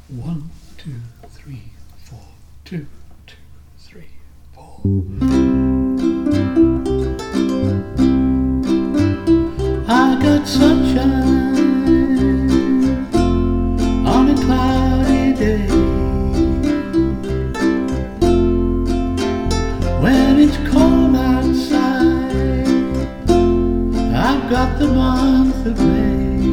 1, 2, 3, 4, 2, 2, 3, 4. I got sunshine on a cloudy day. When it's cold outside, I've got the month of May.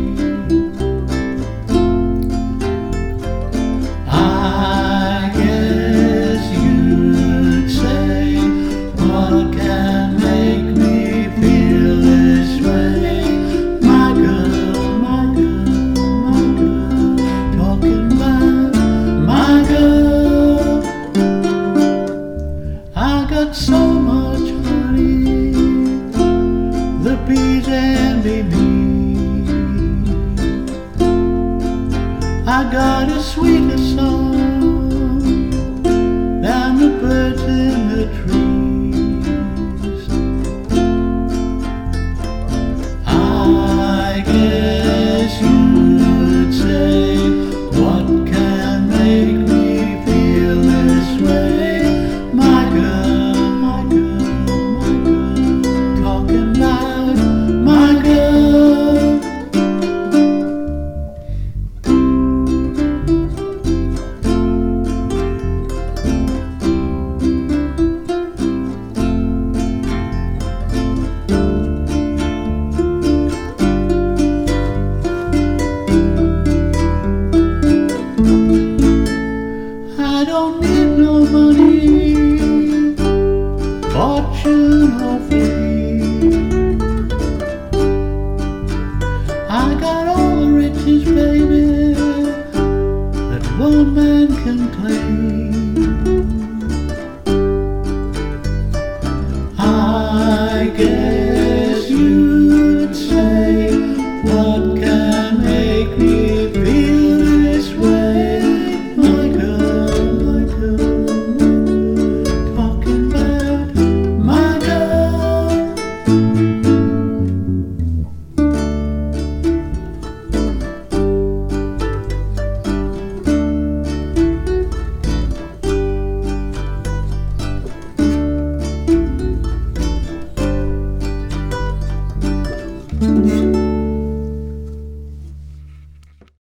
I guess you'd say, what can make me feel this way? My girl, my girl, my girl, talking about my girl. I got so much honey, the bees envy me. I got a sweeter song